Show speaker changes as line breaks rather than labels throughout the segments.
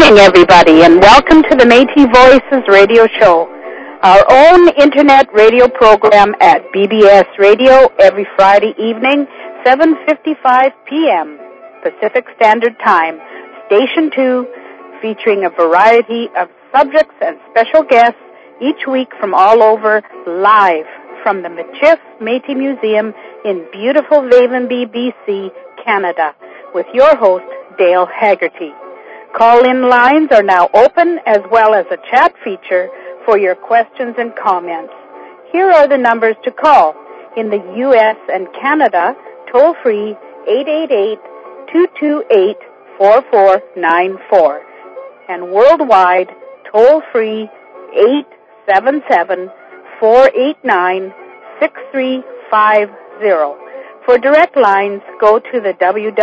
evening, everybody, and welcome to the Métis Voices radio show, our own internet radio program at BBS Radio every Friday evening, 7:55 p.m. Pacific Standard Time. Station 2, featuring a variety of subjects and special guests each week from all over, live from the Michif Métis Museum in beautiful Vavenby, BC, Canada, with your host, Dale Haggerty. Call-in lines are now open, as well as a chat feature for your questions and comments. Here are the numbers to call. In the U.S. and Canada, toll-free 888-228-4494. And worldwide, toll-free 877-489-6350. For direct lines, go to the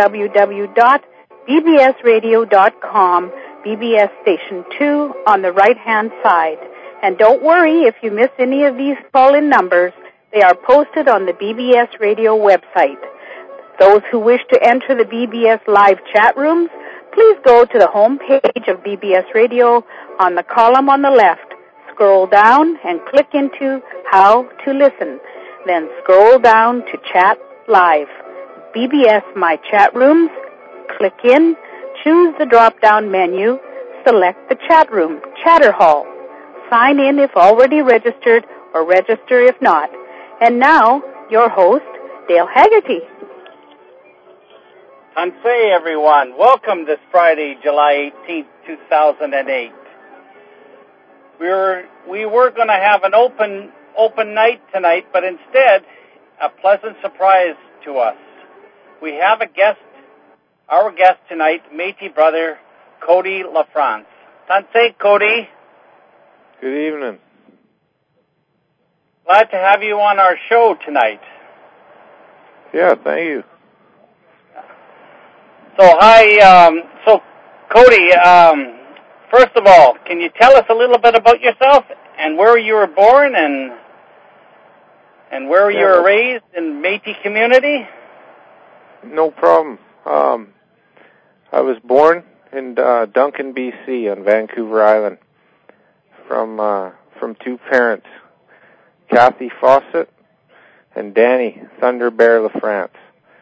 www.bbsradio.com, BBS Station 2 on the right-hand side. And don't worry if you miss any of these call-in numbers. They are posted on the BBS Radio website. Those who wish to enter the BBS live chat rooms, please go to the home page of BBS Radio on the column on the left. Scroll down and click into How to Listen. Then scroll down to Chat Live. BBS My Chat Rooms. Click in, choose the drop-down menu, select the chat room, Chatter Hall. Sign in if already registered, or register if not. And now, your host, Dale Haggerty.
Tansei, everyone. Welcome this Friday, July 18th, 2008. We were going to have an open night tonight, but instead, a pleasant surprise to us. We have our guest tonight, Métis brother, Cody LaFrance. Tansei, Cody.
Good evening.
Glad to have you on our show tonight.
Yeah, thank you.
So, Cody, first of all, can you tell us a little bit about yourself and where you were born and where you were raised in Métis community?
No problem. I was born in Duncan, BC, on Vancouver Island, from two parents, Kathy Fawcett and Danny Thunder Bear LaFrance.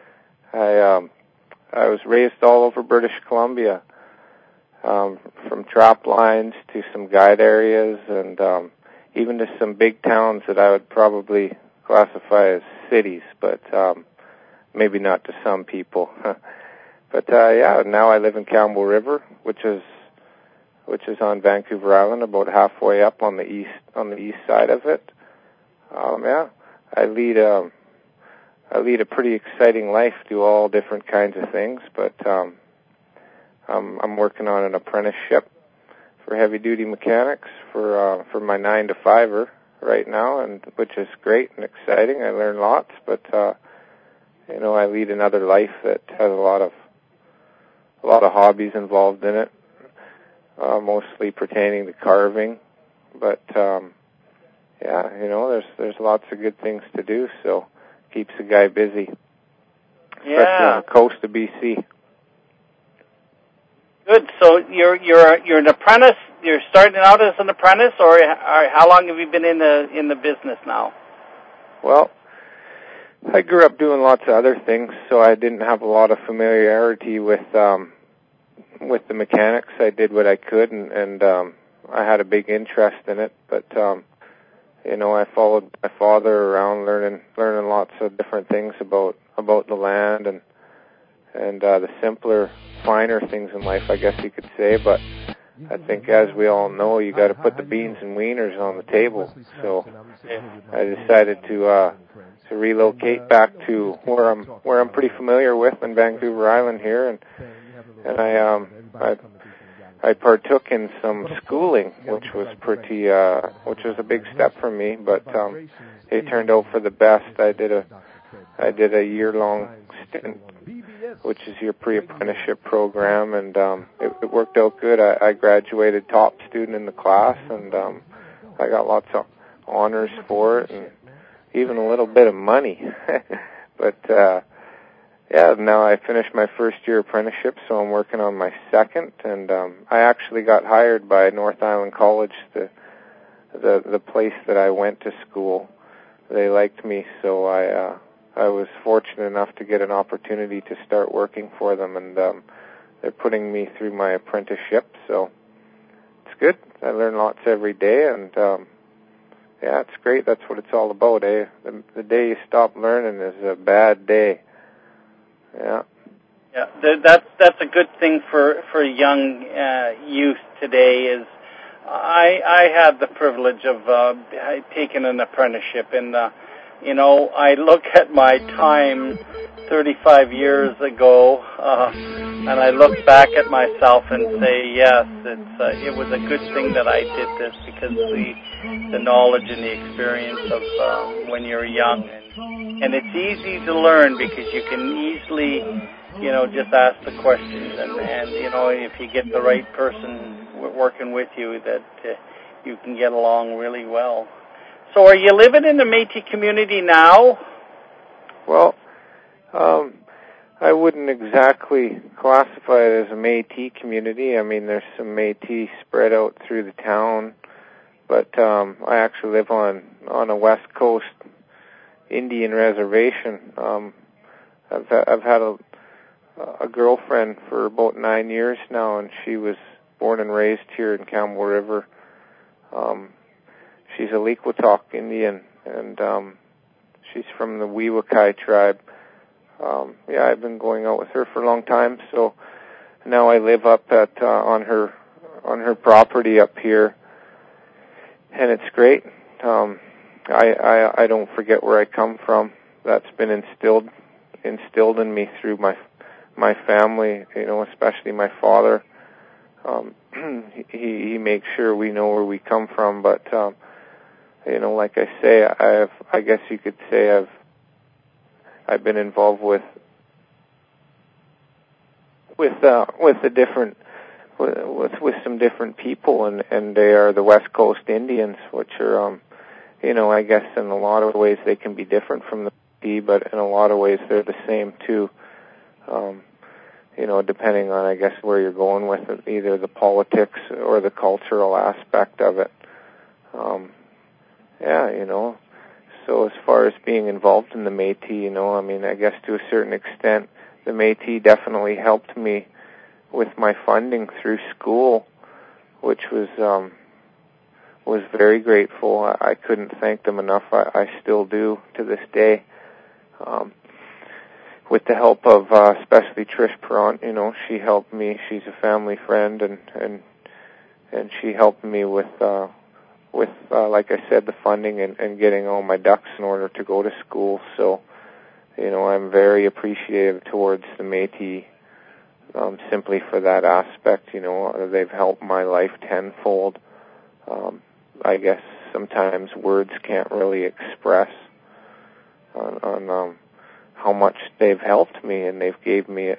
I was raised all over British Columbia, from trap lines to some guide areas, and even to some big towns that I would probably classify as cities, but maybe not to some people. But now I live in Campbell River, which is on Vancouver Island, about halfway up on the east side of it. I lead a pretty exciting life, do all different kinds of things, but I'm working on an apprenticeship for heavy duty mechanics for my 9 to 5er right now, and which is great and exciting. I learn lots, but I lead another life that has a lot of hobbies involved in it, mostly pertaining to carving. But there's lots of good things to do, so keeps the guy busy.
Yeah.
Especially on the coast of BC.
Good. So you're an apprentice. You're starting out as an apprentice, or how long have you been in the business now?
Well, I grew up doing lots of other things, so I didn't have a lot of familiarity with the mechanics. I did what I could, and I had a big interest in it. But I followed my father around, learning lots of different things about the land and the simpler, finer things in life, I guess you could say. But I think, as we all know, you got to put the beans and wieners on the table. So I decided to relocate back to where I'm pretty familiar with in Vancouver Island here, and I partook in some schooling, which was a big step for me, but it turned out for the best. I did a year-long stint, which is your pre-apprenticeship program, and it worked out good. I graduated top student in the class, and I got lots of honors for it, and even a little bit of money. But yeah, now I finished my first year apprenticeship, so I'm working on my second, and I actually got hired by North Island College, the place that I went to school. They liked me, so I was fortunate enough to get an opportunity to start working for them, and they're putting me through my apprenticeship, so it's good. I learn lots every day, and yeah, it's great. That's what it's all about, eh? The day you stop learning is a bad day. Yeah.
Yeah, that's a good thing for young youth today. Is I had the privilege of taking an apprenticeship, and I look at my time 35 years ago, and I look back at myself and say, yes, it was a good thing that I did this, because the knowledge and the experience of when you're young, and it's easy to learn because you can easily, just ask the questions, and if you get the right person working with you, that you can get along really well. So are you living in the Métis community now?
Well, I wouldn't exactly classify it as a Métis community. I mean, there's some Métis spread out through the town, but I actually live on a West Coast Indian reservation. I've had a girlfriend for about 9 years now, and she was born and raised here in Campbell River. She's a Liquitok Indian, and she's from the Weewakai tribe. Yeah, I've been going out with her for a long time, so now I live up at on her property up here, and it's great. I don't forget where I come from. That's been instilled in me through my family, especially my father. He makes sure we know where we come from, but like I say, I guess you could say I've been involved with the different with some different people, and they are the West Coast Indians, which are I guess in a lot of ways they can be different from the Métis, but in a lot of ways they're the same too. Depending on, I guess, where you're going with it, either the politics or the cultural aspect of it. So as far as being involved in the Métis, I guess to a certain extent, the Métis definitely helped me with my funding through school, which was very grateful. I couldn't thank them enough. I still do to this day. With the help of especially Trish Perrant, she helped me. She's a family friend, and she helped me with like I said, the funding and getting all my ducks in order to go to school. So, I'm very appreciative towards the Métis, simply for that aspect. They've helped my life tenfold. I guess sometimes words can't really express on how much they've helped me, and they've gave me,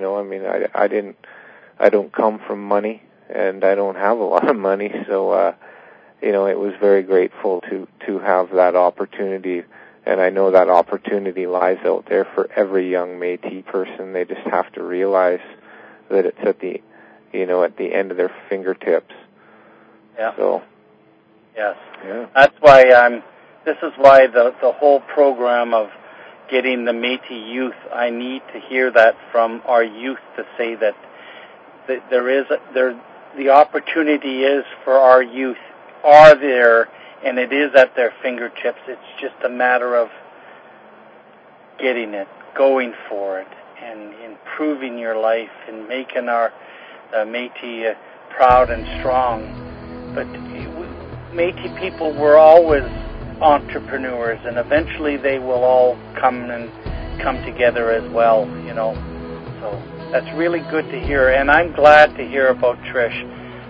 I don't come from money, and I don't have a lot of money, so, it was very grateful to have that opportunity, and I know that opportunity lies out there for every young Métis person. They just have to realize that it's at the end of their fingertips.
Yeah.
So.
Yes.
Yeah.
That's why this is why the whole program of getting the Métis youth, I need to hear that from our youth to say that the opportunity is for our youth are there, and it is at their fingertips. It's just a matter of getting it, going for it, and improving your life and making our Métis proud and strong. But Métis people were always entrepreneurs, and eventually they will all come together as well, So that's really good to hear, and I'm glad to hear about Trish,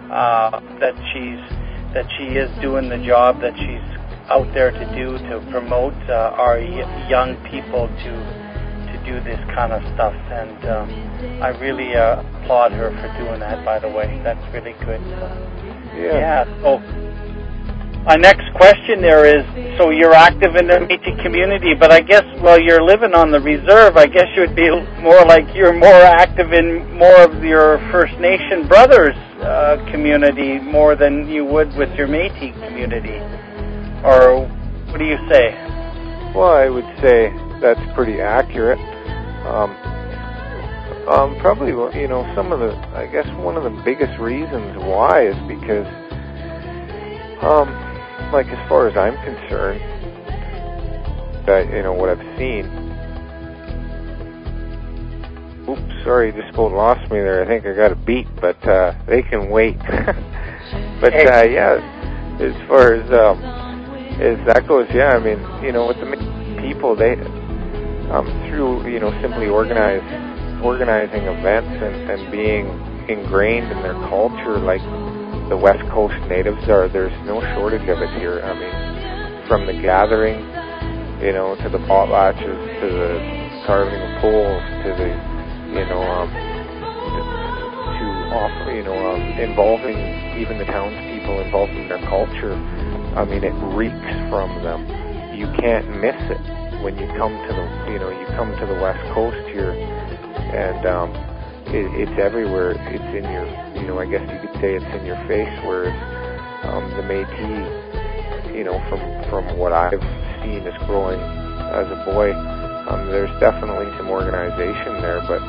that she is doing the job that she's out there to do to promote our young people to do this kind of stuff, and I really applaud her for doing that. By the way, that's really good.
Yeah.
So My next question there is, so you're active in the Métis community, but I guess while you're living on the reserve, I guess you would be more like you're more active in more of your First Nation brothers' community more than you would with your Métis community. Or what do you say?
Well, I would say that's pretty accurate. Probably, some of I guess one of the biggest reasons why is because, like as far as I'm concerned, that, what I've seen. Oops, sorry, just about lost me there. I think I got a beat, but they can wait. But yeah, as far as that goes, yeah, I mean, with the people, they through simply organizing events and being ingrained in their culture, like the West Coast natives are. There's no shortage of it here. I mean, from the gathering, to the potlatches, to the carving of poles, to the, involving even the townspeople involved in their culture. I mean, it reeks from them. You can't miss it when you come to the West Coast here, and it's everywhere. It's in your, I guess you could say it's in your face. Whereas the Métis, from what I've seen as growing as a boy, there's definitely some organization there, but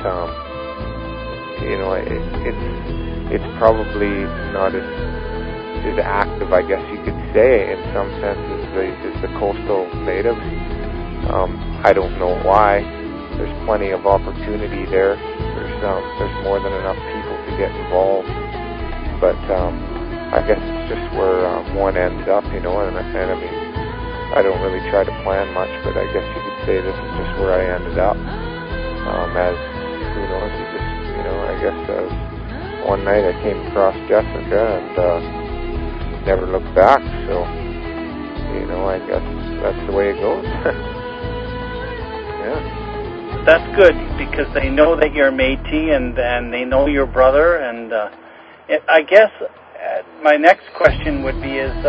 it's probably not as active, I guess you could say, in some senses, as the coastal natives. I don't know why. There's plenty of opportunity there. There's more than enough people to get involved, but I guess it's just where one ends up, and I mean, I don't really try to plan much, but I guess you could say this is just where I ended up. As who knows, I guess one night I came across Jessica and never looked back. So, I guess that's the way it goes. Yeah.
That's good, because they know that you're Métis and they know your brother. And I guess my next question would be is,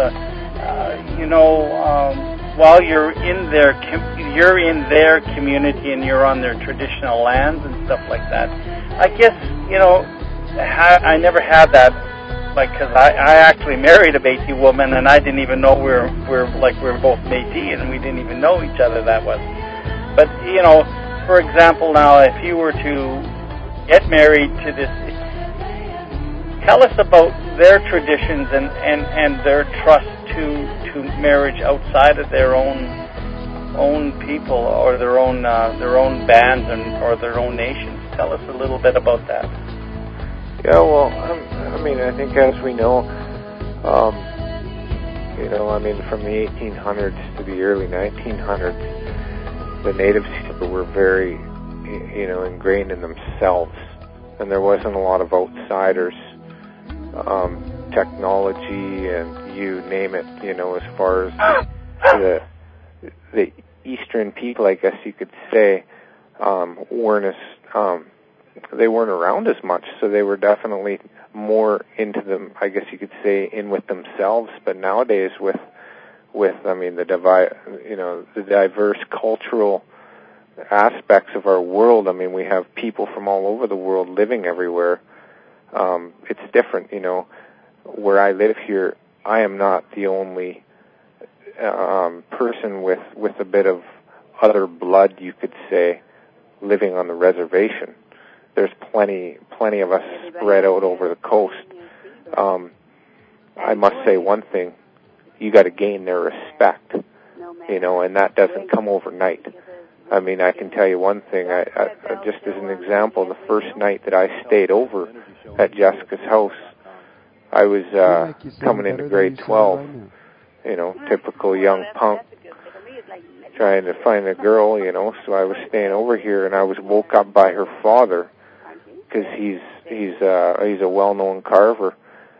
while you're in their community and you're on their traditional lands and stuff like that, I guess, I never had that, because I actually married a Métis woman, and I didn't even know we were both Métis, and we didn't even know each other that well. But, for example, now, if you were to get married to this, tell us about their traditions and their trust to marriage outside of their own people or their own bands or their own nations. Tell us a little bit about that.
Yeah, well, I mean, I think as we know, from the 1800s to the early 1900s, the natives were very, ingrained in themselves, and there wasn't a lot of outsiders. Technology and you name it, as far as the Eastern people, I guess you could say, they weren't around as much, so they were definitely more into them, I guess you could say, in with themselves. But nowadays, with I mean, the diverse cultural aspects of our world, I mean, we have people from all over the world living everywhere. It's different, Where I live here, I am not the only person with a bit of other blood, you could say, living on the reservation. There's plenty of us spread out over the coast. I must say one thing: you got to gain their respect, and that doesn't come overnight. I mean, I can tell you one thing. I just as an example, the first night that I stayed over at Jessica's house, I was coming into grade 12, typical young punk, trying to find a girl, so I was staying over here, and I was woke up by her father, because he's a well-known carver.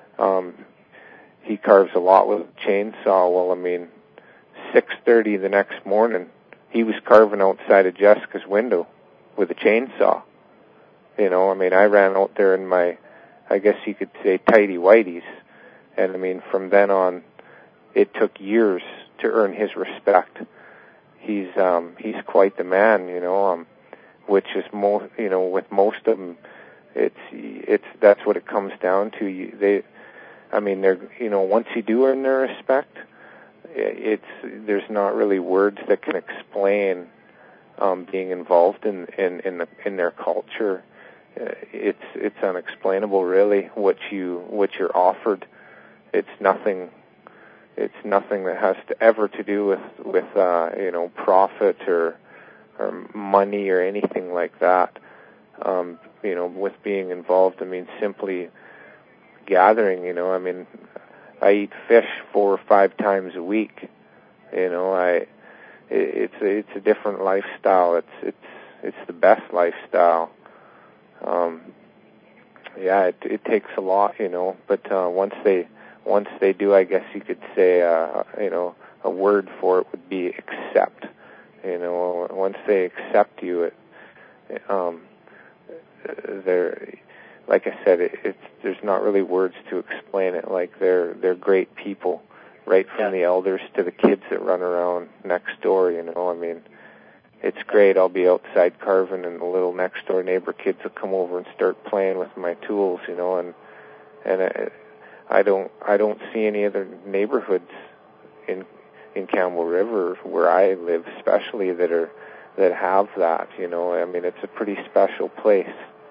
He carves a lot with a chainsaw. Well, I mean, 6:30 the next morning, he was carving outside of Jessica's window with a chainsaw. I mean, I ran out there in my, I guess you could say, tighty-whities. And, I mean, from then on, it took years to earn his respect. He's quite the man, which is with most of them, it's that's what it comes down to. They're once you do earn their respect, there's not really words that can explain being involved in their culture. It's unexplainable, really, what you're offered. It's nothing that has to ever to do with profit or money or anything like that. With being involved, simply gathering. I eat fish 4 or 5 times a week. It's a different lifestyle. It's the best lifestyle. It takes a lot, but once they do, I guess you could say, a word for it would be accept. Once they accept you, they're, like I said, there's not really words to explain it. Like they're great people, right from the elders to the kids that run around next door. It's great. I'll be outside carving, and the little next door neighbor kids will come over and start playing with my tools, and I don't see any other neighborhoods in Campbell River where I live, especially that have that. It's a pretty special place.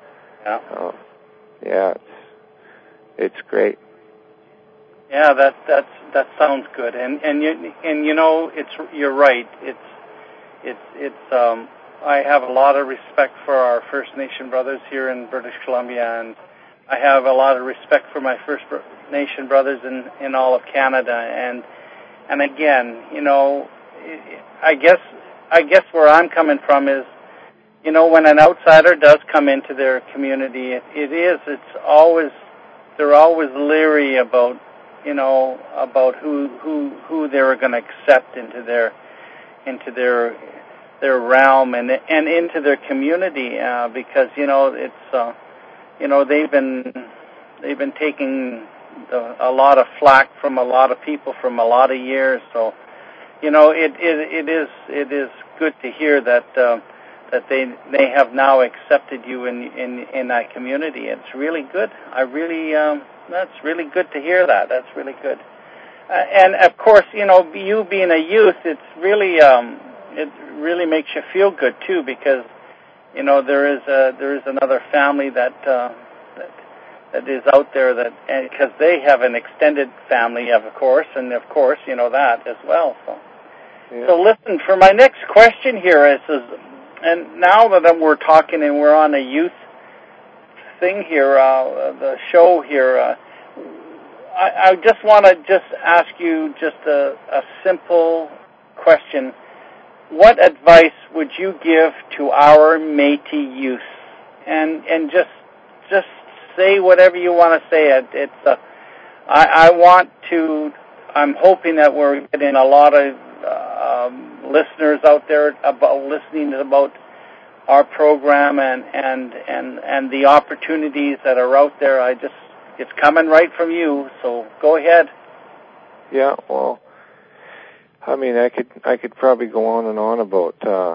It's great.
Yeah, that sounds good, and you're right. I have a lot of respect for our First Nation brothers here in British Columbia, and I have a lot of respect for my First Nation brothers in all of Canada, and again, I guess where I'm coming from is, when an outsider does come into their community, they're always leery about who they're going to accept into their realm and into their community, because they've been taking a lot of flack from a lot of people from a lot of years. So it is good to hear that they have now accepted you in that community. It's really good. That's really good to hear that. That's really good. And of course, you being a youth, it's really it really makes you feel good too, because there is another family that is out there because they have an extended family, of course, and of course that as well. So listen, for my next question here is, and now that we're talking and we're on a youth thing here, the show here, I just want to ask you just a simple question. What advice would you give to our Métis youth? And just say whatever you want to say. I'm hoping that we're getting a lot of listeners out there listening about our program and the opportunities that are out there. It's coming right from you, so go ahead.
Yeah, well, I could probably go on and on about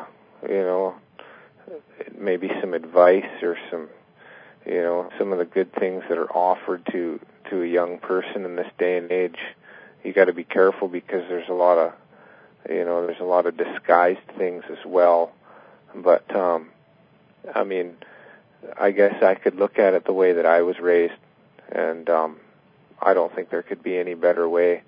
maybe some advice or some of the good things that are offered to a young person in this day and age. You got to be careful, because there's a lot of disguised things as well. But I guess I could look at it the way that I was raised, and I don't think there could be any better way.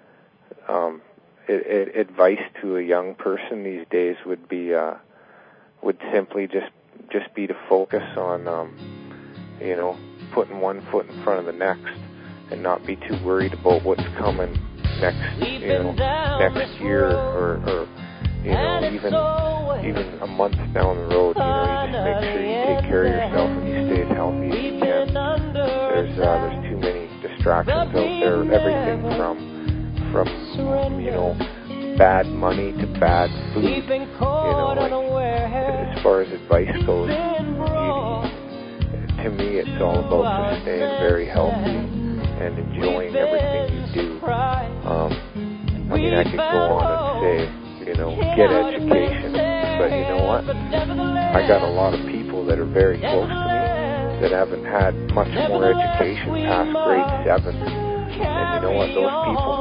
Advice to a young person these days would simply just be to focus on putting one foot in front of the next, and not be too worried about what's coming next year or even a month down the road. You just make sure you take care of yourself and you stay as healthy as you can. There's too many distractions out there. Everything from bad money to bad food. As far as advice goes, to me, it's all about just staying very healthy and enjoying everything you do. mean, I could go on and say, you know, get education, but you know what? I got a lot of people that are very close to me that haven't had much more education past grade 7. And you know what? Those people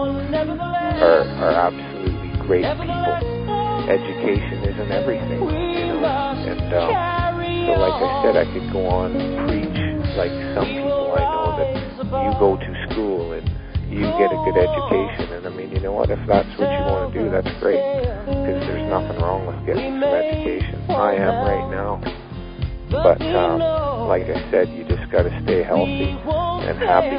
are absolutely great people. Education isn't everything, you know. And so like I said, I could go on and preach like some people I know that you go to school and you get a good education. And I mean, you know what? If that's what you want to do, that's great. Because there's nothing wrong with getting some education. I am right now. But like I said, you just got to stay healthy and happy.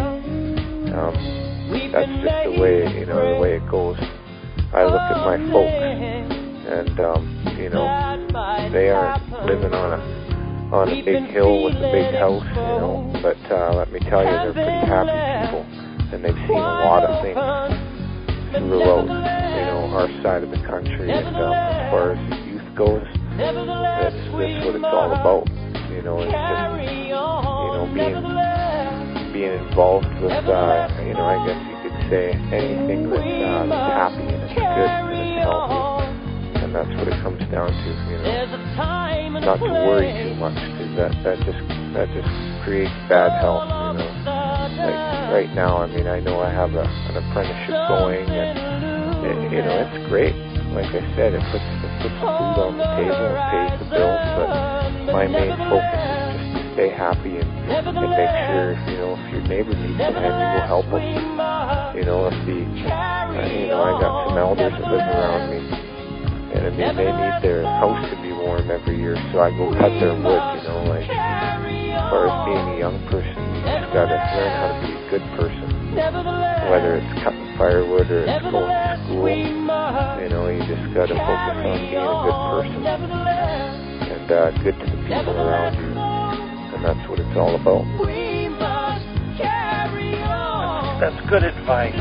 That's just the way, you know, the way it goes. I look at my folks, and you know, they aren't living on a big hill with a big house, you know. But let me tell you, they're pretty happy people, and they've seen a lot of things throughout, you know, our side of the country. And as far as the youth goes, that's what it's all about. You know, it's just, you know, being involved with, you know, I guess you could say anything that's happy and it's good and it's healthy, and that's what it comes down to. You know, not to worry too much, because that just creates bad health. You know, like right now, I mean, I know I have an apprenticeship going, and you know, it's great. Like I said, it puts food on the table and pays the bills, but my main focus is just to stay happy and make sure, you know, if your neighbor needs some hand, you go help them. You know, if you know, I got some elders that live around me, and I mean, they need their house to be warm every year, so I go cut their wood. You know, like as far as being a young person, you just got to learn how to be a good person. Whether it's cutting firewood or it's going to school, you know, you just got to focus on being a good person and good to the people around you, and that's what it's all about.
That's good advice.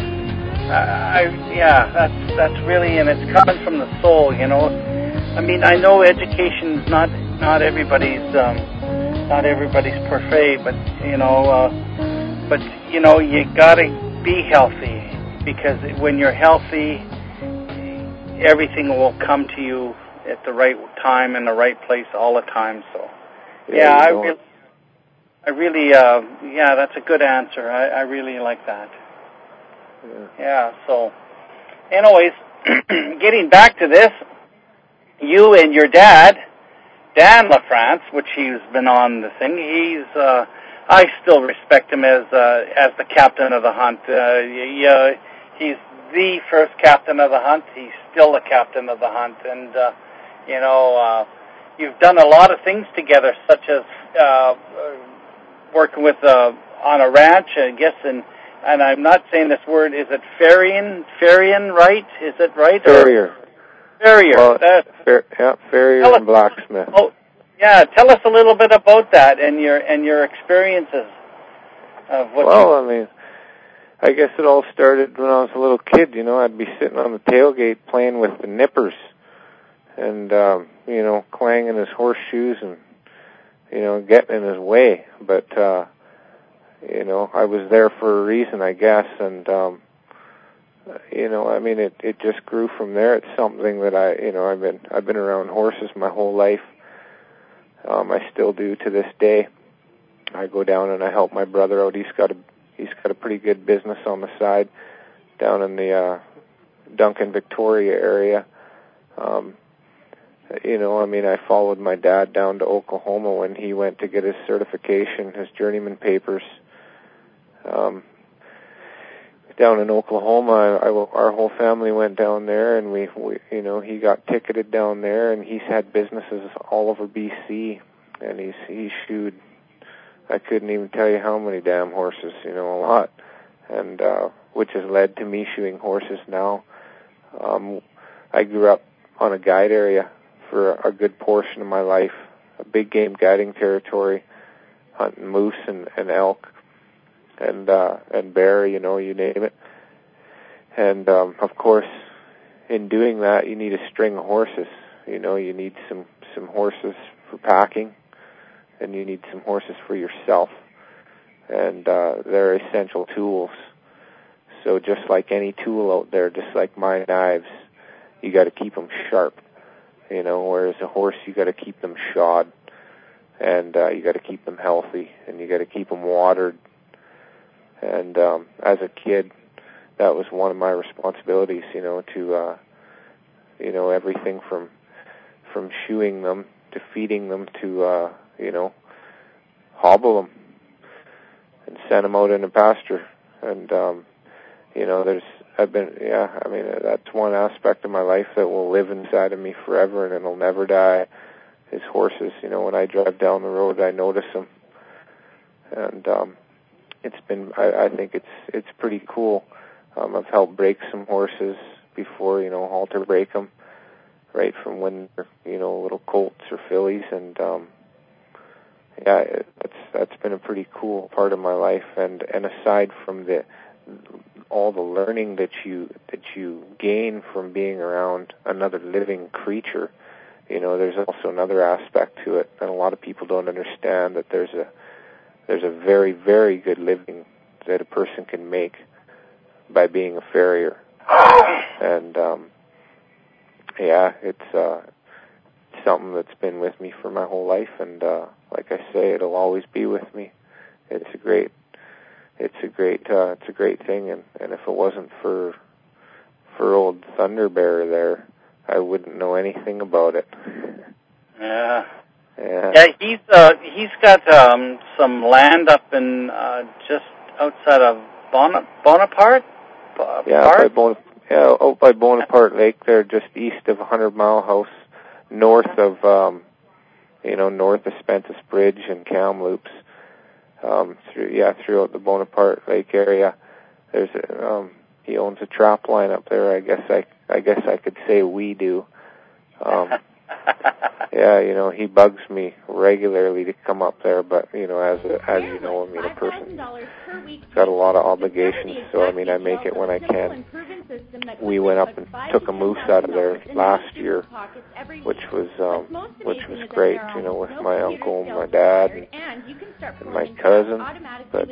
Yeah, that's really, and it's coming from the soul, you know. I mean, I know education is not everybody's parfait, but you know, you gotta be healthy, because when you're healthy, everything will come to you at the right time and the right place all the time. So, yeah, I really, that's a good answer. I really like that. Yeah. So, anyways, getting back to this, you and your dad, Dan LaFrance, which he's been on the thing, I still respect him as the captain of the hunt. He's the first captain of the hunt. He's still the captain of the hunt, and you know, you've done a lot of things together, such as working with on a ranch, I guess, and I'm not saying this word. Is it Farrier, right? Is it right?
Farrier.
Well,
Farrier and Blacksmith.
Oh, yeah. Tell us a little bit about that and your experiences of what.
Well, I mean, I guess it all started when I was a little kid. You know, I'd be sitting on the tailgate playing with the nippers, and you know, clanging his horseshoes and, you know, getting in his way. But you know, I was there for a reason, I guess, and you know, I mean, it just grew from there. It's something that I've been around horses my whole life. I still do to this day. I go down and I help my brother out. He's got a pretty good business on the side down in the Duncan, Victoria area. You know, I mean, I followed my dad down to Oklahoma when he went to get his certification, his journeyman papers. Down in Oklahoma, our whole family went down there, and we you know, he got ticketed down there, and he's had businesses all over BC, and he's shoed, I couldn't even tell you how many damn horses, you know, a lot, and which has led to me shoeing horses now. I grew up on a guide area for a good portion of my life, a big game guiding territory, hunting moose and elk and bear, you know, you name it. And of course, in doing that, you need a string of horses. You know, you need some horses for packing, and you need some horses for yourself. And they're essential tools. So just like any tool out there, just like my knives, you got to keep them sharp, you know, whereas a horse, you got to keep them shod, and you got to keep them healthy, and you got to keep them watered. And as a kid, that was one of my responsibilities, you know, to, you know, everything from shoeing them to feeding them to, you know, hobble them and send them out in a pasture. And, you know, that's one aspect of my life that will live inside of me forever, and it'll never die, is horses. You know, when I drive down the road, I notice them. And I think it's pretty cool. I've helped break some horses before, you know, halter break them, right from when they're, you know, little colts or fillies. And, that's been a pretty cool part of my life. And aside from all the learning that you gain from being around another living creature, you know, there's also another aspect to it, and a lot of people don't understand that there's a very, very good living that a person can make by being a farrier. And it's something that's been with me for my whole life, and like I say, it'll always be with me. It's a great thing, and if it wasn't for old Thunder Bear there, I wouldn't know anything about it.
Yeah. He's got some land up in just outside of Bonaparte.
Out by Bonaparte Lake there, just east of 100 Mile House, north of Spentus Bridge and Kamloops. Throughout the Bonaparte Lake area, he owns a trap line up there. I guess I could say we do. You know, he bugs me regularly to come up there, but you know, as you know, I mean, a person's got a lot of obligations, so I mean, I make it when I can. We went up and took a moose out of there last year, which was great, you know, with my uncle and my dad and my cousin. But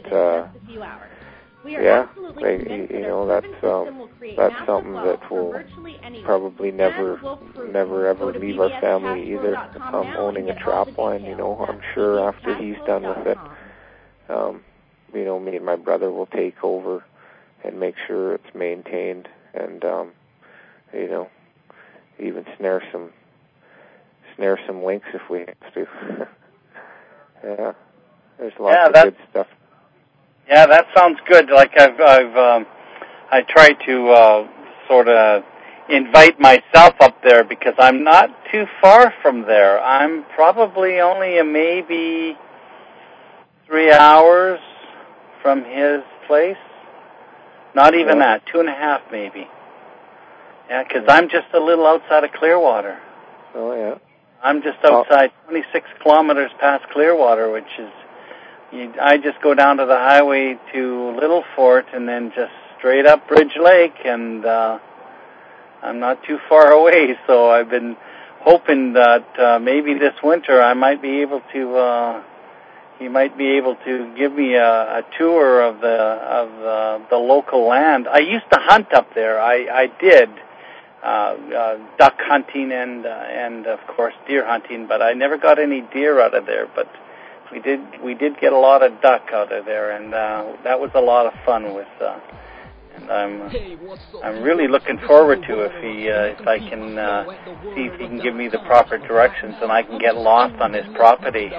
you know, that's something that will probably never ever leave our family either. Owning a trap line, you know, I'm sure after he's done with it, you know, me and my brother will take over and make sure it's maintained, and you know, even snare some lynx if we have to. Yeah, there's lots of good stuff.
Yeah, that sounds good. Like I try to sort of invite myself up there because I'm not too far from there. I'm probably only maybe 3 hours from his place. Not even that, 2.5 maybe. Yeah, because I'm just a little outside of Clearwater.
Oh, yeah.
I'm just outside 26 kilometers past Clearwater, which is, I just go down to the highway to Little Fort and then just straight up Bridge Lake, and I'm not too far away. So I've been hoping that maybe this winter I might be able to. He might be able to give me a tour of the local land. I used to hunt up there. I did duck hunting and of course deer hunting, but I never got any deer out of there. But we did get a lot of duck out of there, and that was a lot of fun with. And I'm really looking forward to if I can see if he can give me the proper directions and I can get lost on his property.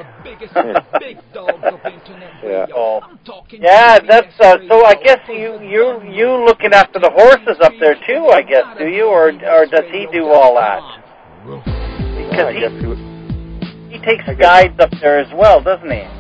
That's so. I guess you looking after the horses up there too. I guess, do you, or does he do all that? Because he takes guides up there as well, doesn't he?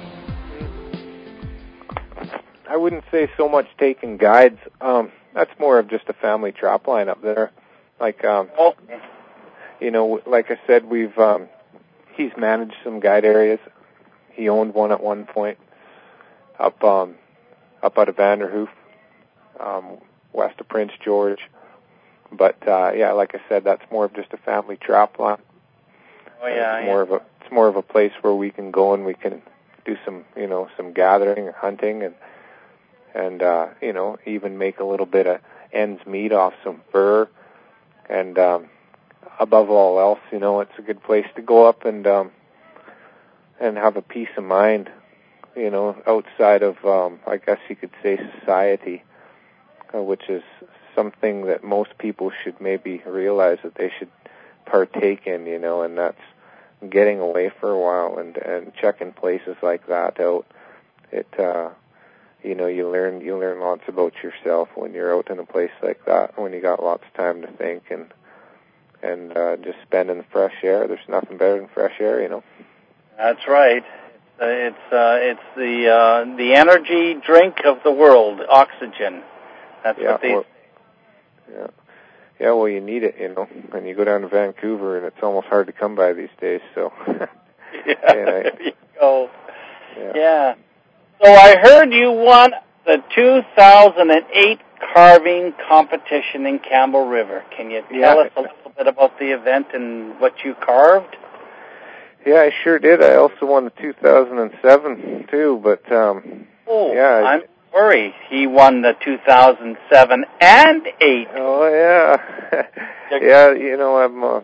I wouldn't say so much taking guides. That's more of just a family trap line up there. Like, you know, like I said, he's managed some guide areas. He owned one at one point up out of Vanderhoof, west of Prince George. But like I said, that's more of just a family trap line. Oh yeah, it's more of a place where we can go and we can do some gathering or hunting, and and even make a little bit of ends meet off some fur. And above all else, it's a good place to go up and have a peace of mind, outside of, I guess you could say, society, which is something that most people should maybe realize that they should partake in, and that's getting away for a while and checking places like that out. It, you learn lots about yourself when you're out in a place like that, when you got lots of time to think and just spend in the fresh air. There's nothing better than fresh air,
That's right. It's the energy drink of the world, oxygen. That's what they say.
Yeah. Yeah, well, you need it, and you go down to Vancouver, and it's almost hard to come by these days, so.
There you go. Yeah. So I heard you won the 2008 carving competition in Campbell River. Can you tell us a little bit about the event and what you carved?
Yeah, I sure did. I also won the 2007, too, but,
I'm sorry. He won the 2007 and 8.
Oh, yeah. Yeah, I'm...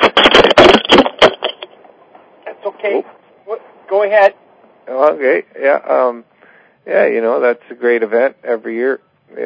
That's okay. Go ahead.
Okay, yeah. That's a great event every year.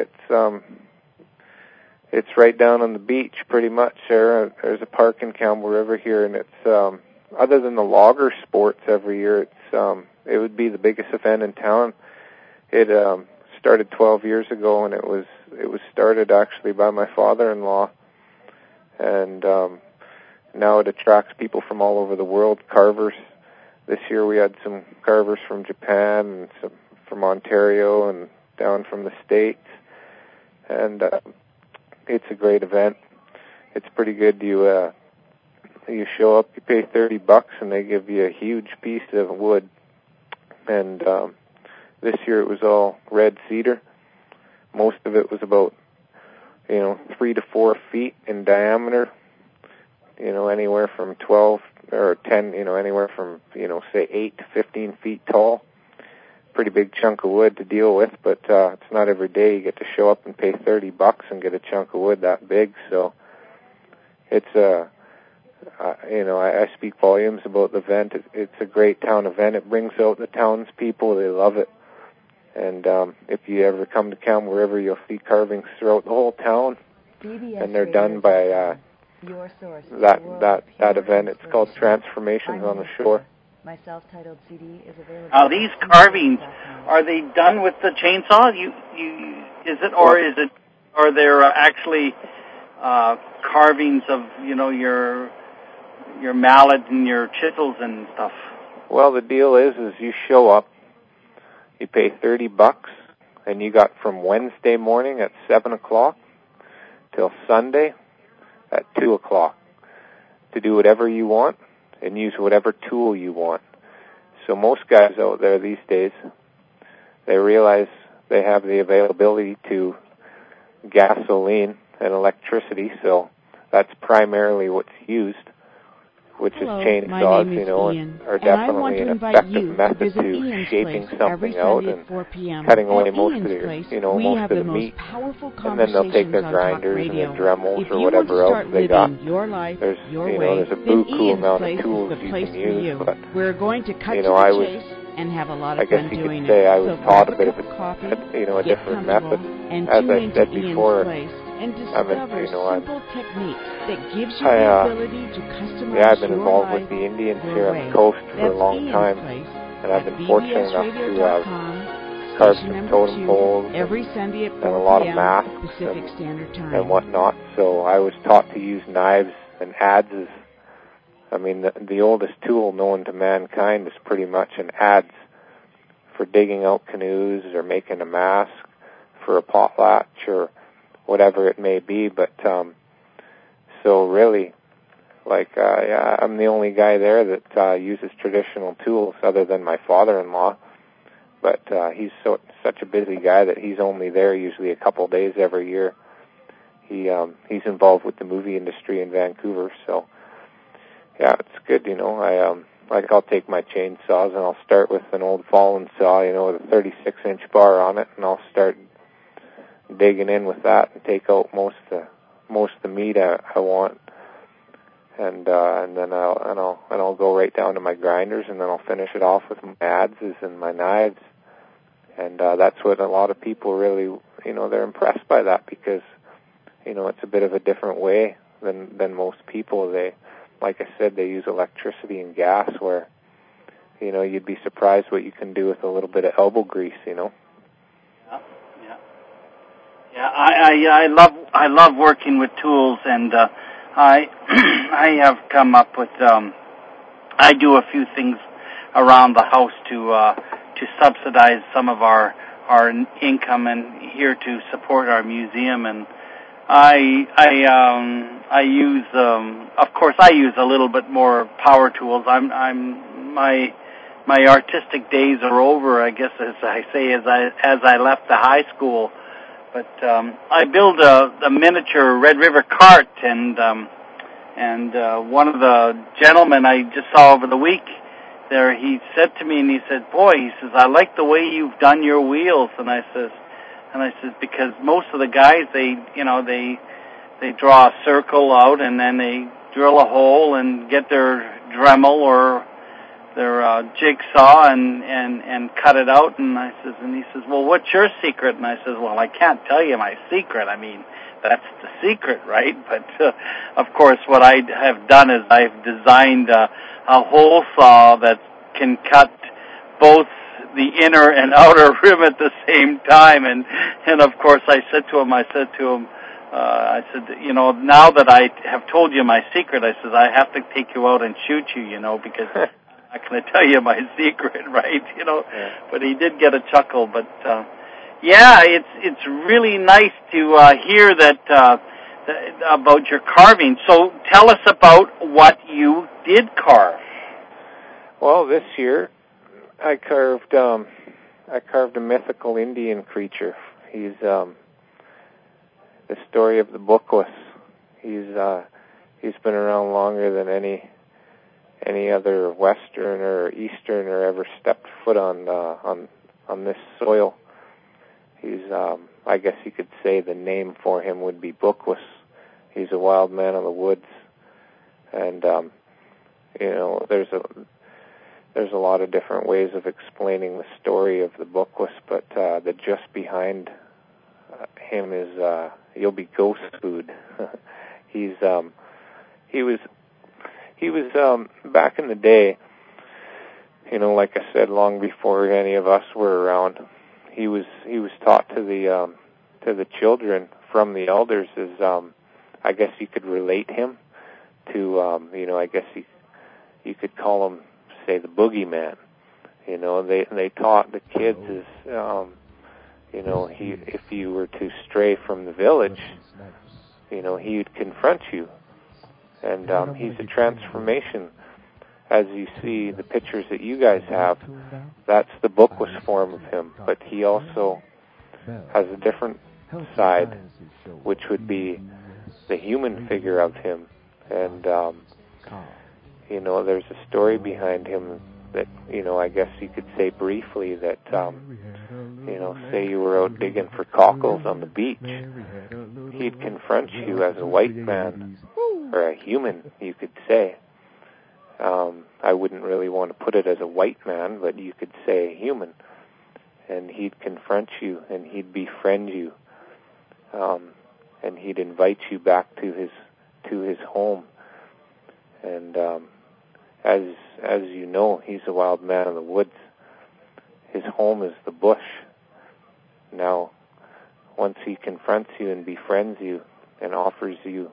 It's right down on the beach, pretty much. There's a park in Campbell River here, and it's... other than the logger sports every year, it would be the biggest event in town. It started 12 years ago, and it was started actually by my father-in-law, and now it attracts people from all over the world, carvers. This year we had some carvers from Japan and some from Ontario and down from the States, and it's a great event. It's pretty good. You show up, you pay $30, and they give you a huge piece of wood. And this year it was all red cedar. Most of it was about 3 to 4 feet in diameter. Anywhere from 12 or 10. Anywhere from say 8 to 15 feet tall. Pretty big chunk of wood to deal with, but it's not every day you get to show up and pay $30 and get a chunk of wood that big. So it's I speak volumes about the event. It's a great town event. It brings out the townspeople. They love it. And if you ever come to Campbell River, you'll see carvings throughout the whole town. And they're done by that event. It's called Transformations on the Shore.
My self-titled CD is available.
These carvings, are they done with the chainsaw? Are there actually carvings of your mallet and your chisels and stuff?
Well, the deal is you show up, you pay $30, and you got from Wednesday morning at 7 o'clock till Sunday at 2 o'clock to do whatever you want and use whatever tool you want. So most guys out there these days, they realize they have the availability to gasoline and electricity, so that's primarily what's used, which is chainsaws, are definitely an effective method to shaping something out and cutting away most of the meat. And then they'll take their grinders and their Dremels or whatever else they got. There's a buku amount of tools you can use, but I guess you could say I was taught a bit of a different method. As I said before, I've been involved with the Indians here on the coast for a long time, and I've been fortunate enough to carve some totem poles and a lot of masks and whatnot. So I was taught to use knives and adzes. I mean, the oldest tool known to mankind is pretty much an adze for digging out canoes or making a mask for a potlatch or whatever it may be. But so really, I'm the only guy there that uses traditional tools other than my father-in-law. But he's such a busy guy that he's only there usually a couple of days every year. He's involved with the movie industry in Vancouver, so yeah, it's good. like I'll take my chainsaws and I'll start with an old fallen saw, with a 36-inch bar on it, and I'll start digging in with that and take out most of the meat I want, and then I'll go right down to my grinders, and then I'll finish it off with my adzes and my knives, and that's what a lot of people really, they're impressed by that, because it's a bit of a different way than most people. They, like I said, they use electricity and gas, where you'd be surprised what you can do with a little bit of elbow grease.
Yeah, I love working with tools, and I have come up with I do a few things around the house to subsidize some of our income and here to support our museum, and I use of course I use a little bit more power tools. My artistic days are over, I guess, as I say, as I left the high school. But I built a miniature Red River cart, and one of the gentlemen I just saw over the week there, he said to me, and he said, "Boy," he says, "I like the way you've done your wheels." And I says, because most of the guys, they draw a circle out, and then they drill a hole and get their Dremel or their jigsaw and cut it out, and he says, "Well, what's your secret?" And I says, "Well, I can't tell you my secret. I mean, that's the secret, right?" But of course, what I have done is I've designed a hole saw that can cut both the inner and outer rim at the same time, and of course, I said to him, now that I have told you my secret, I said, I have to take you out and shoot you, because I'm not going to tell you my secret, right? Yeah. But he did get a chuckle. But it's really nice to hear that about your carving. So tell us about what you did carve.
Well, this year I carved a mythical Indian creature. He's the story of the Bookwus. He's been around longer than any other Westerner or Easterner ever stepped foot on this soil. He's, I guess you could say the name for him would be Bookwus. He's a wild man of the woods, and there's a lot of different ways of explaining the story of the Bookwus, but the just behind him is you'll be ghost food. He was back in the day, like I said, long before any of us were around. He was taught to the children from the elders as I guess you could relate him to I guess you could call him, say, the boogeyman. They taught the kids as if you were to stray from the village, he would confront you. And he's a transformation. As you see the pictures that you guys have, that's the Bookwus form of him. But he also has a different side, which would be the human figure of him. And, there's a story behind him that, I guess you could say briefly that, say you were out digging for cockles on the beach, he'd confront you as a white man, or a human, you could say. I wouldn't really want to put it as a white man, but you could say a human. And he'd confront you, and he'd befriend you, and he'd invite you back to his home. And as you know, he's a wild man of the woods. His home is the bush. Now, once he confronts you and befriends you and offers you,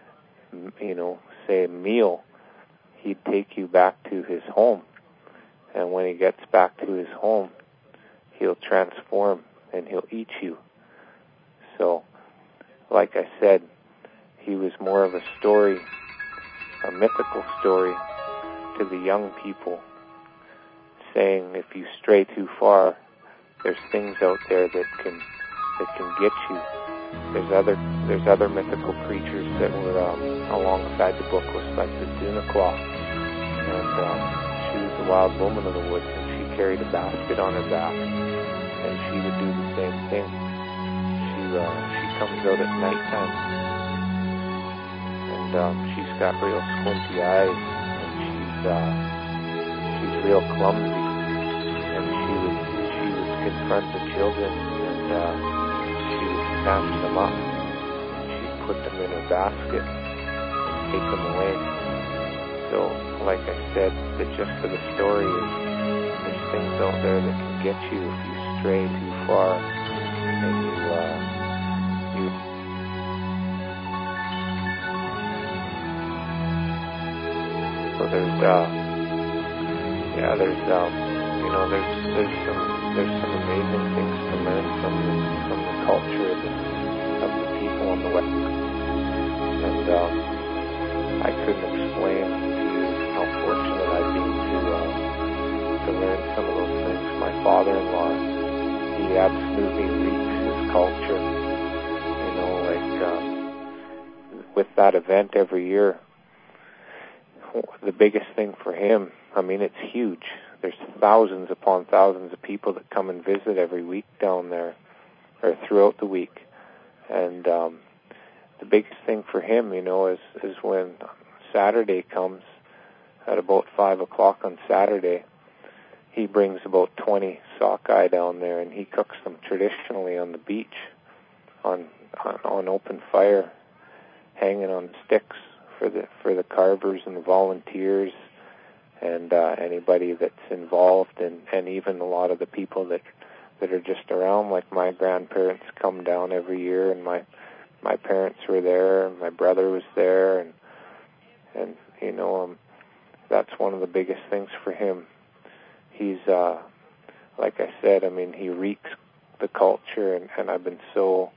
say a meal, he'd take you back to his home. And when he gets back to his home, he'll transform and he'll eat you. So, like I said, he was more of a story, a mythical story to the young people, saying if you stray too far, there's things out there that can get you. There's other mythical creatures that were alongside the Bookwus, like the Dunaclaw, and the wild woman of the woods, and she carried a basket on her back, and she would do the same thing. She comes out at nighttime, and she's got real squinty eyes, and she's real clumsy, and she would confront the children, and she would snatch them up, and she'd put them in her basket, and take them away. So, like I said, the gist of the story is there's things out there that can get you if you stray too far, and you so there's some amazing things to learn from the culture of the people on the West, and I couldn't explain to you how fortunate I've been to learn some of those things. My father-in-law, he absolutely reeks his culture. You know, like with that event every year, the biggest thing for him, I mean, it's huge. There's thousands upon thousands of people that come and visit every week down there, or throughout the week. And the biggest thing for him, you know, is when Saturday comes, at about 5 o'clock on Saturday, he brings about 20 sockeye down there, and he cooks them traditionally on the beach, on open fire, hanging on sticks for the carvers and the volunteers, and anybody that's involved, and even a lot of the people that are just around. Like my grandparents come down every year, and my parents were there, and my brother was there, and you know, that's one of the biggest things for him. He's like I said, I mean, he reeks the culture, and I've been so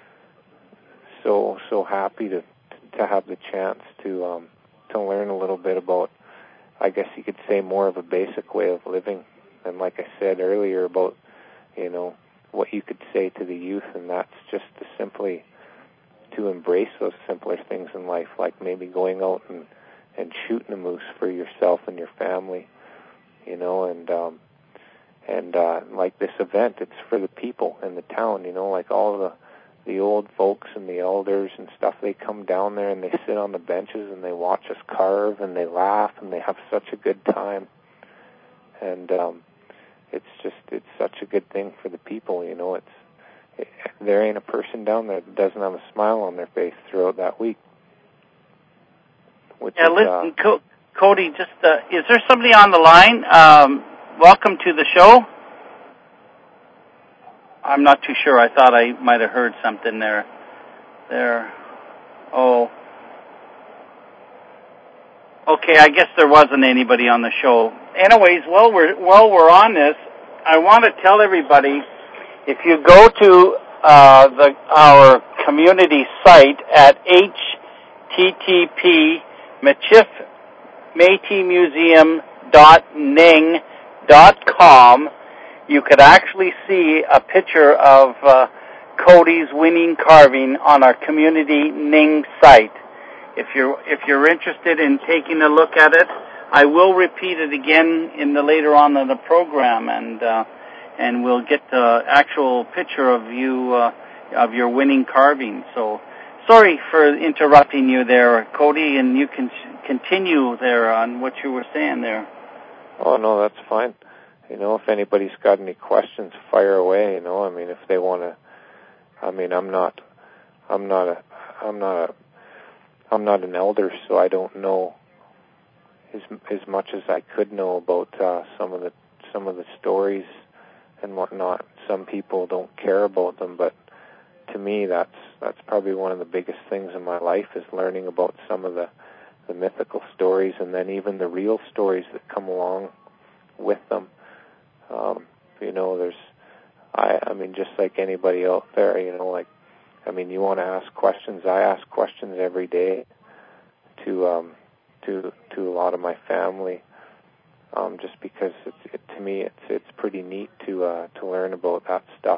happy to have the chance to learn a little bit about, I guess you could say, more of a basic way of living. And like I said earlier about, you know, what you could say to the youth, and that's just to simply to embrace those simpler things in life, like maybe going out and shooting a moose for yourself and your family, you know, and like this event, it's for the people in the town, you know, like all the old folks and the elders and stuff, they come down there and they sit on the benches and they watch us carve and they laugh and they have such a good time. And it's such a good thing for the people, you know. There ain't a person down there that doesn't have a smile on their face throughout that week.
Listen, Cody, just is there somebody on the line? Welcome to the show. I'm not too sure. I thought I might have heard something there. Oh. Okay, I guess there wasn't anybody on the show. Anyways, while we're on this, I want to tell everybody, if you go to our community site at http://MétisMuseum.ning.com, you could actually see a picture of Cody's winning carving on our community Ning site. If you're interested in taking a look at it, I will repeat it again later on in the program, and we'll get the actual picture of you of your winning carving. So sorry for interrupting you there, Cody, and you can continue there on what you were saying there.
Oh no, that's fine. You know, if anybody's got any questions, fire away. You know, I mean, if they want to. I mean, I'm not an elder, so I don't know as much as I could know about some of the stories and whatnot. Some people don't care about them, but to me, that's probably one of the biggest things in my life, is learning about some of the mythical stories, and then even the real stories that come along with them. You know, I mean, just like anybody out there, you know, like, I mean, you want to ask questions. I ask questions every day to a lot of my family, just because to me it's pretty neat to learn about that stuff.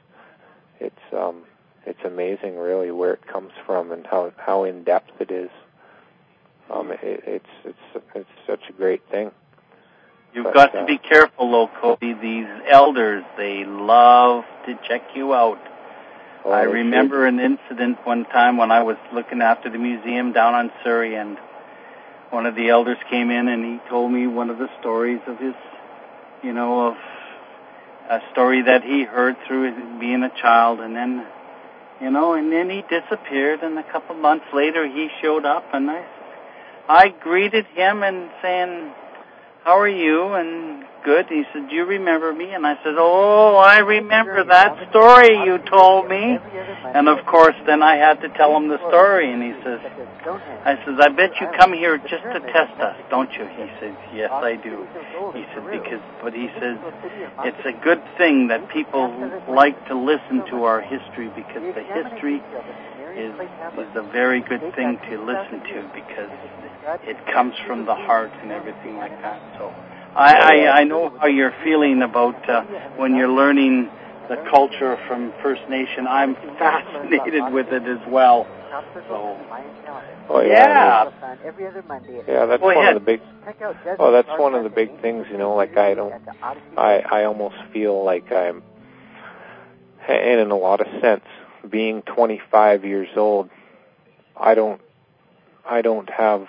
It's amazing, really, where it comes from and how in depth it is. It's such a great thing,
You've got to be careful, though, Cody. These elders, they love to check you out.
Oh,
I remember an incident one time when I was looking after the museum down on Surrey, and one of the elders came in and he told me one of the stories of his, of a story that he heard through his being a child, and then, and then he disappeared, and a couple months later he showed up, and I greeted him and saying, "How are you?" And good. He said, "Do you remember me?" And I said, "Oh, I remember that story you told me." And of course, then I had to tell him the story. And he says, "I "I bet you come here just to test us, don't you?" He says, "Yes, I do." He said, but he says, it's a good thing that people like to listen to our history, because the history is a very good thing to listen to, because it comes from the heart and everything like that. So I know how you're feeling about when you're learning the culture from First Nation. I'm fascinated with it as well. So,
yeah, that's one of the big. Oh, that's one of the big things. Like I almost feel like I'm, and in a lot of sense, being 25 years old, I don't have,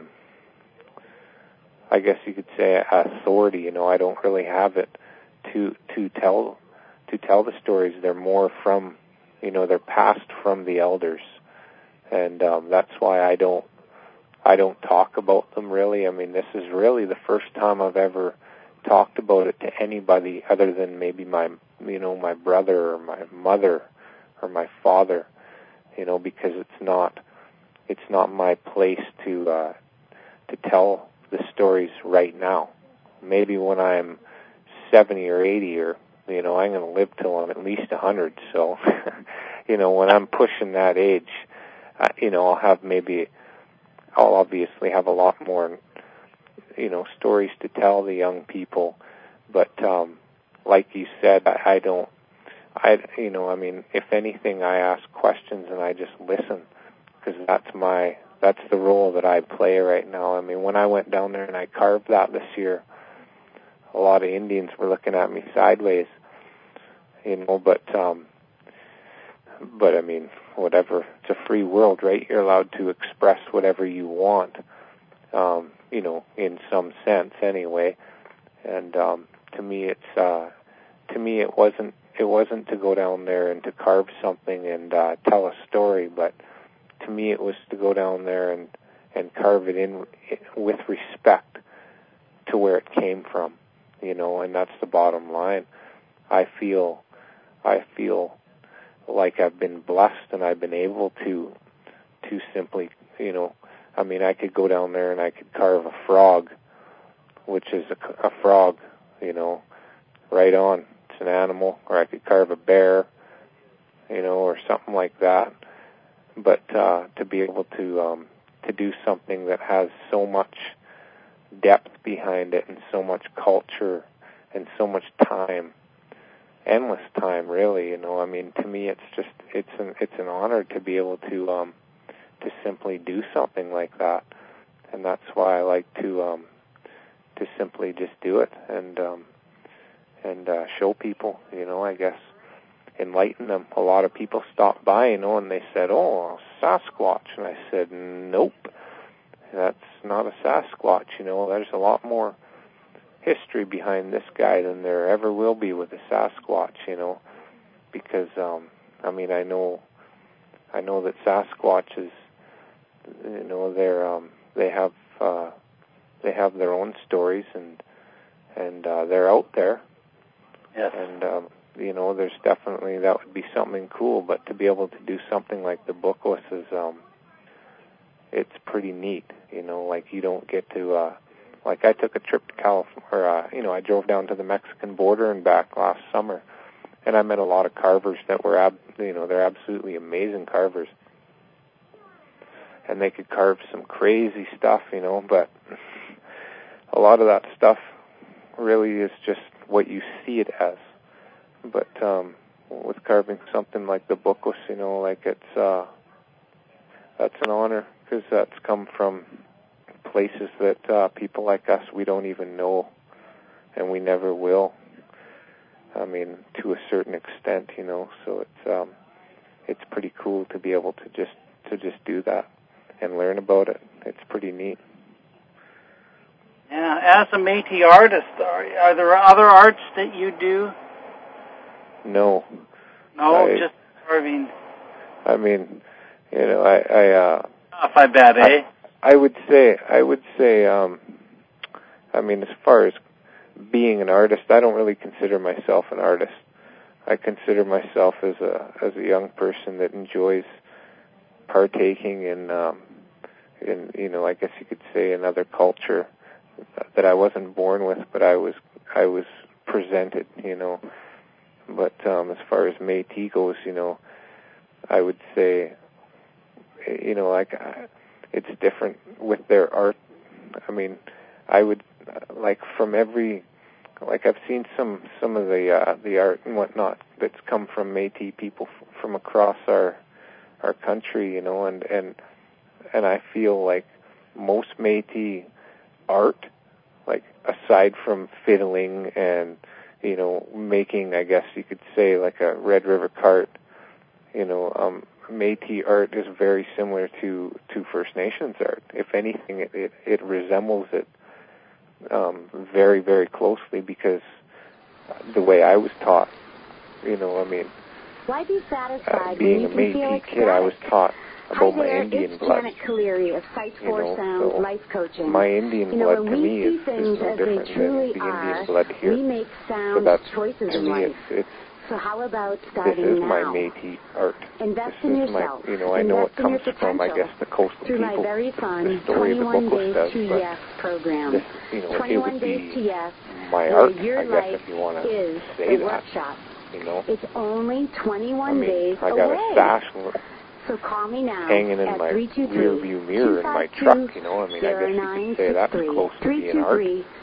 I guess you could say, authority. I don't really have it to tell the stories. They're more from, they're passed from the elders, and that's why I don't talk about them really. I mean, this is really the first time I've ever talked about it to anybody other than maybe my brother or my mother or my father, because it's not my place to tell the stories right now. Maybe when I'm 70 or 80, or I'm going to live till I'm at least 100. So, when I'm pushing that age, I'll obviously have a lot more, stories to tell the young people. But like you said, if anything, I ask questions and I just listen, because that's the role that I play right now. I mean, when I went down there and I carved that this year, a lot of Indians were looking at me sideways, but I mean, whatever. It's a free world, right? You're allowed to express whatever you want, in some sense anyway. And to me, it wasn't to go down there and to carve something and tell a story, but to me it was to go down there and carve it in with respect to where it came from, and that's the bottom line. I feel like I've been blessed and I've been able to simply, I could go down there and I could carve a frog, which is a frog, right on. It's an animal. Or I could carve a bear, or something like that. But to be able to do something that has so much depth behind it and so much culture and so much time, endless time, really, to me it's an honor to be able to simply do something like that. And that's why I like to simply just do it and show people, I guess, enlighten them. A lot of people stopped by, and they said, "Oh, Sasquatch," and I said, "Nope, that's not a Sasquatch. There's a lot more history behind this guy than there ever will be with a Sasquatch, because I know that Sasquatch is, they have their own stories, and they're out there."
Yes.
And there's definitely, that would be something cool, but to be able to do something like the Bookwis is, it's pretty neat, like you don't get to, like I took a trip to California, I drove down to the Mexican border and back last summer, and I met a lot of carvers that were, they're absolutely amazing carvers, and they could carve some crazy stuff, but a lot of that stuff really is just what you see it as. But with carving something like the Bookwis, that's an honor, because that's come from places that people like us, we don't even know and we never will. I mean, to a certain extent, you know. So it's pretty cool to be able to just do that and learn about it. It's pretty neat.
Yeah, as a Métis artist, are there other arts that you do?
No.
No, just carving.
I mean, you know, I
bet, eh?
I would say, I mean, as far as being an artist, I don't really consider myself an artist. I consider myself as a young person that enjoys partaking in you know, I guess you could say another culture that I wasn't born with, but I was presented, you know. But as far as Métis goes, you know, I would say, you know, like it's different with their art. I mean, I would like from every, like I've seen some of the art and whatnot that's come from Métis people from across our country, you know, and I feel like most Métis art, like aside from fiddling and, you know, making, I guess you could say, like a Red River cart, you know, Métis art is very similar to First Nations art. If anything, it resembles it very, very closely, because the way I was taught, you know, I mean,
why be satisfied
being a
when you can feel
Métis
ecstatic?
kid, I was taught about my
there,
Indian
it's
blood.
Janet Kaleri of Sight for Sound
so
Life Coaching.
my Indian blood to me is no different than the
are,
Indian blood here.
We make sound
so
choices
to
in
me,
life.
it's
so how about starting
this is
now?
my Métis art.
Invest
this
in
is
yourself.
my, you know, I know it comes from, I guess, the coastal
through
people.
My very fun
the story of the
21
book
Days
does,
to
but
Yes program.
this, you know,
21
it would
Days
be
to Yes,
my art,
your
I guess, if you want to
is
say
the
that.
workshop.
You know,
it's only 21
I mean,
days
I got
away.
a stash
So call me now
hanging in
at
my rear view mirror in my truck, you know. I mean, I guess you could say that's close to being art.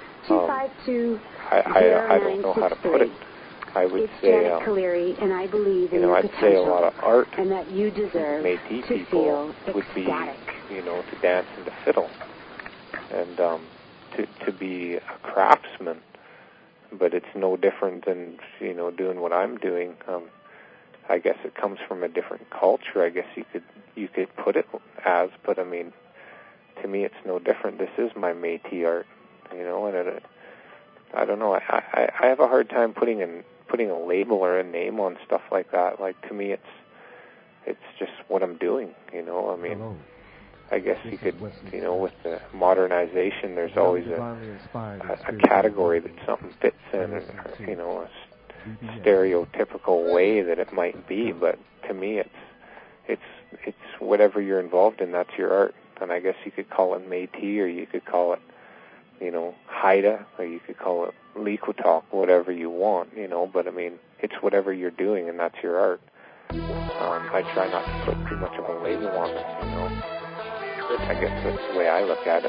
I don't know how to put it. I would say,
Janet Kaleri, and I believe in
you know,
your
I'd say a lot of art
and that you deserve
Métis
to
people
feel
would be, you know, to dance and to fiddle, and to be a craftsman. But it's no different than, you know, doing what I'm doing. I guess it comes from a different culture, I guess you could put it as, but I mean, to me it's no different. This is my Métis art, you know, and I don't know, I have a hard time putting a label or a name on stuff like that. Like, to me it's just what I'm doing, you know. I mean, I guess you could, you know, with the modernization, there's always a category that something fits in, or, you know, a stereotypical way that it might be, but to me it's whatever you're involved in, that's your art. And I guess you could call it Métis, or you could call it, you know, Haida, or you could call it Likutok, whatever you want, you know, but I mean, it's whatever you're doing, and that's your art. I try not to put too much of a label on it, you know. I guess that's the way I look at it.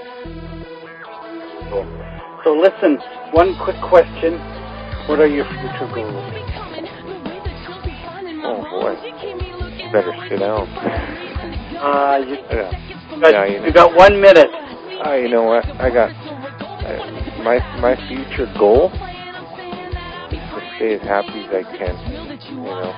So listen, one quick question. What are your future goals?
Oh, boy. You better sit down.
You got 1 minute.
You know what? I got my future goal is to stay as happy as I can, you know,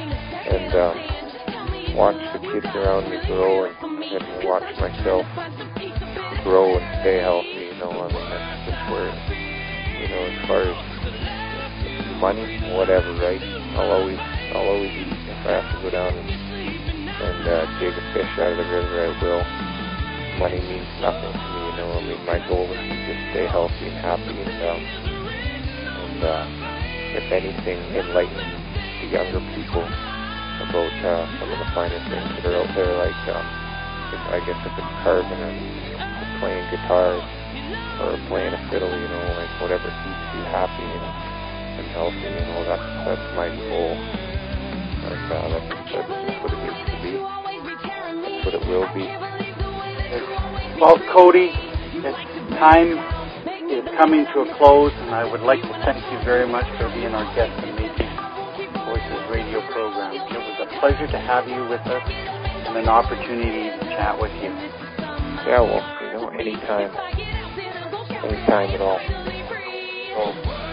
and watch the kids around me grow, and watch myself grow and stay healthy, you know. I mean, that's just where, you know, as far as money, whatever, right? I'll always eat. If I have to go down and dig a fish out of the river, I will. Money means nothing to me, you know. I mean, my goal is to just stay healthy and happy, and if anything, enlighten the younger people about some of the finer things that are out there, like I guess if it's carving or playing guitar or playing a fiddle, you know, like whatever keeps you happy and healthy, you know, that's my goal. And that's what it needs to be. That's what it will be.
Well, Cody, time is coming to a close, and I would like to thank you very much for being our guest on Métis Voices radio program. It was a pleasure to have you with us and an opportunity to chat with you.
Yeah, well, you know, anytime at all. Oh.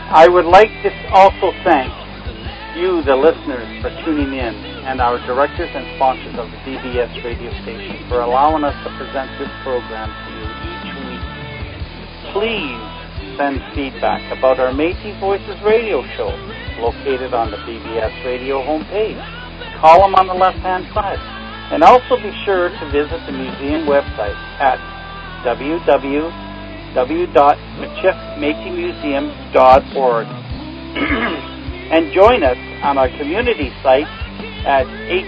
I would like to also thank you, the listeners, for tuning in, and our directors and sponsors of the BBS radio station for allowing us to present this program to you each week. Please send feedback about our Métis Voices radio show located on the BBS radio homepage. Column on the left-hand side. And also be sure to visit the museum website at www.michifmétismuseum.org and join us on our community site at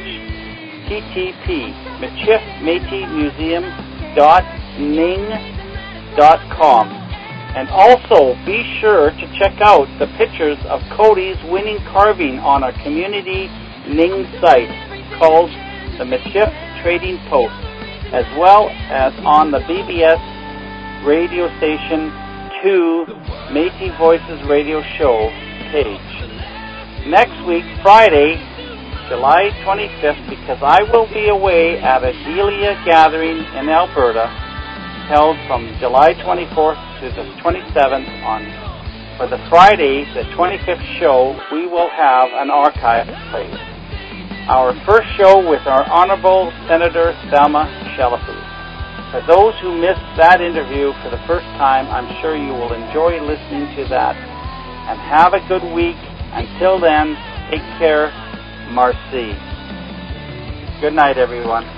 http://michifmétismuseum.ning.com. And also be sure to check out the pictures of Cody's winning carving on our community Ning site called the Michif Trading Post, as well as on the BBS radio station 2 Métis Voices radio show page. Next week, Friday, July 25th, because I will be away at a Delia gathering in Alberta, held from July 24th to the 27th for the Friday, the 25th show, we will have an archive played. Our first show with our Honorable Senator Thelma Chalifoux. For those who missed that interview for the first time, I'm sure you will enjoy listening to that. And have a good week. Until then, take care. Merci. Good night, everyone.